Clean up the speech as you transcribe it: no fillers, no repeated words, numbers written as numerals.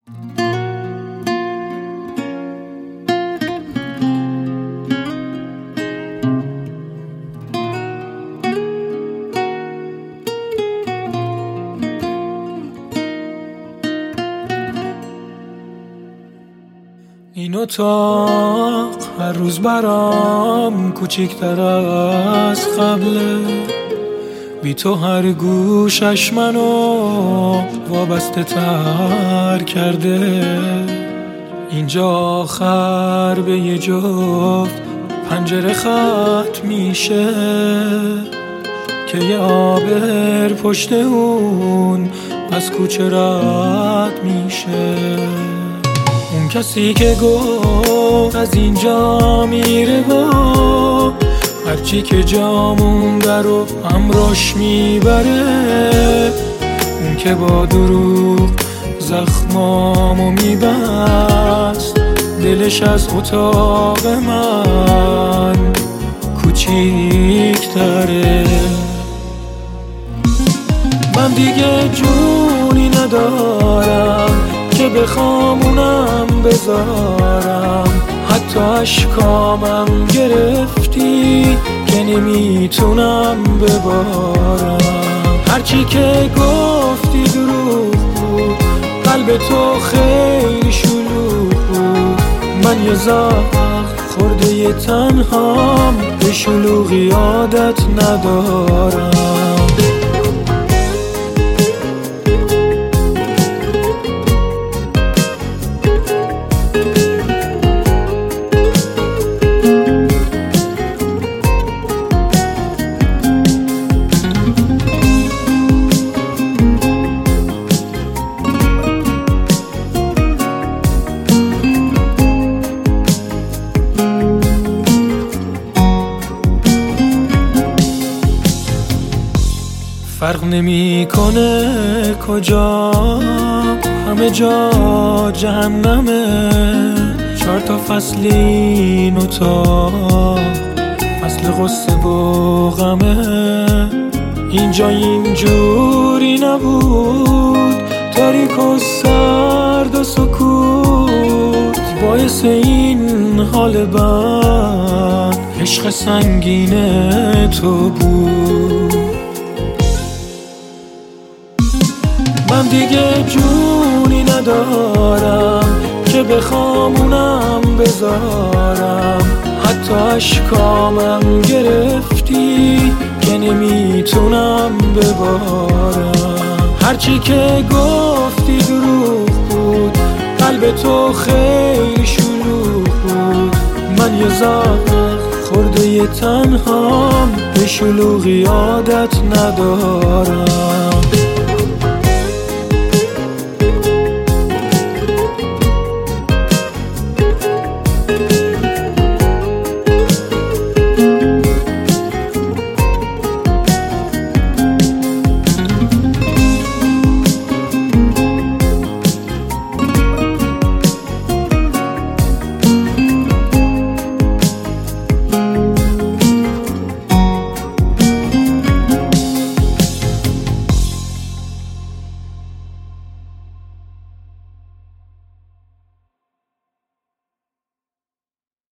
این اتاق هر روز برام کوچیک‌تر از قبله، بی تو هر گوشش منو وابسته تر کرده. اینجا آخر به یه جفت پنجره ختم میشه که یه آبر پشت اون از کوچه رد میشه. اون کسی که گفت از اینجا میره با هرچی که جا مونده رو همراش میبره، اون که با دروغ زخمامو میبست، دلش از اتاق من کوچیک‌تره. من دیگه جونی ندارم که بخوام اونم بذارم، حتی اشکامم گرفتی که نمیتونم ببارم. هرچی که گفتی دروغ بود، قلب تو خیلی شلوغ بود. من یه زخم خورده یه تنهام، به شلوغی عادت ندارم. فرق نمیکنه کجا، همه جا جهنمه. 4 تا فصل این اتاق، فصل غصه و غمه. اینجا اینجوری نبود، تاریک و سرد و سکوت. باعث این حال بد عشق سنگین تو بود. من دیگه جونی ندارم که بخوام اونم بذارم، حتی اشکامم گرفتی که نمیتونم ببارم. هرچی که گفتی دروغ بود، قلب تو خیلی شلوغ بود. من یه زخم خورده یه تنهام، به شلوغی عادت ندارم.